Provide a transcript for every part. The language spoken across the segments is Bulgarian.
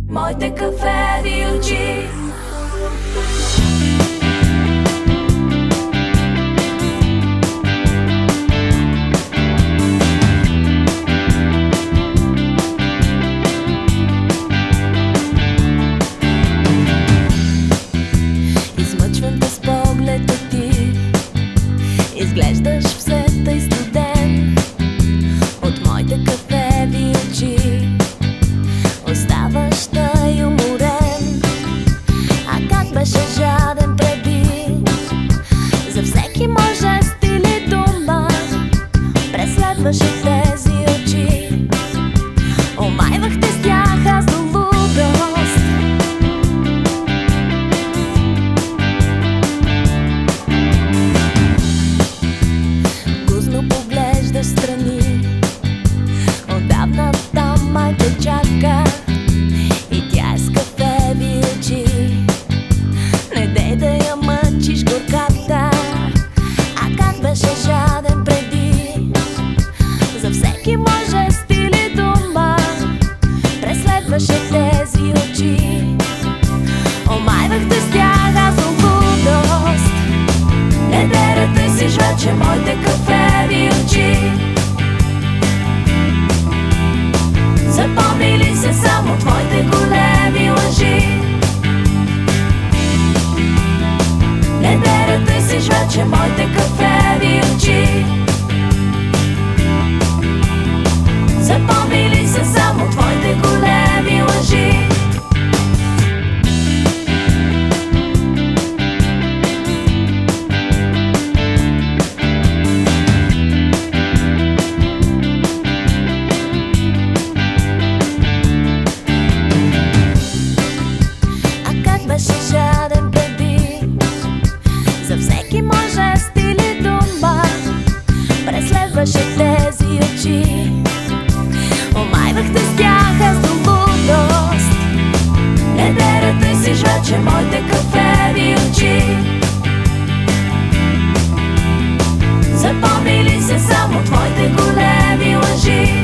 моите кафеви очи. Измъчвам те с погледа ти, изглеждаш все тъй студен. От моите кафеви очи оставаш тъй уморен. А как беше жаден преди, за всеки може стил и дума. Преследваше тези очи, омайвахте с тях аз до лудост. Гузно поглеждаш страни, отдавна там май те чака. И тя е с кафеви очи, не дей да я мъчиш горката. А как беше жаден преди, за всеки може стил и дума. Преследваше тези очи, омайвахте с тях аз до лудост. Не дей да търсиш вече моите кафеви очи. Запомнили се само твоите големи лъжи. Не дей да търсиш вече моите кафеви очи. Запомнили се само твоите големи лъжи. Жаден преди, за всеки може стил и дума. Преследваше тези очи, омайвахте с тях аз до лудост. Не дей да търсиш вече моите кафеви очи. Запомнили се само твоите големи лъжи.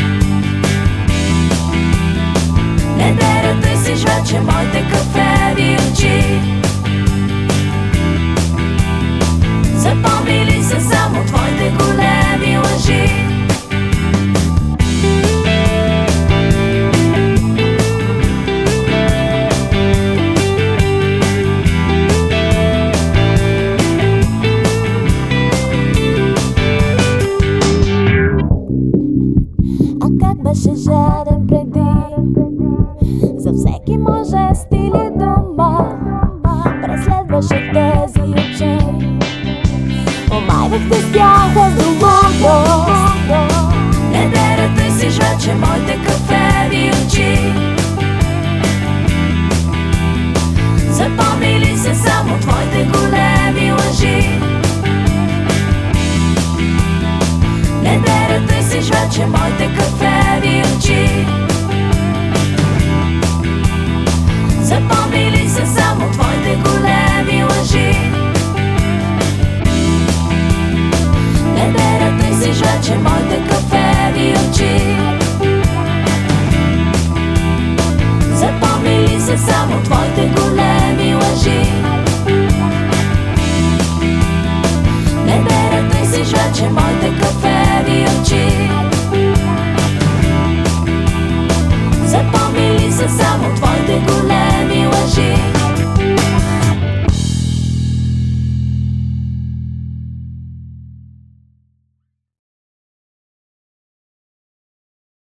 Не дей да търсиш вече моите кафеви очи. Запомнили се само твоите големи лъжи. А как беше жаден преди, за всеки може стил и дума. Преследваше тези очи, омайвахте с тях аз до лудост. Не дей да търсиш вече моите кафеви очи. Запомнили се само твоите големи лъжи. Не дей да търсиш вече моите кафеви очи. Запомнили се само твоите големи лъжи. Не дей да търсиш вече моите кафеви очи. Запомнили се само твоите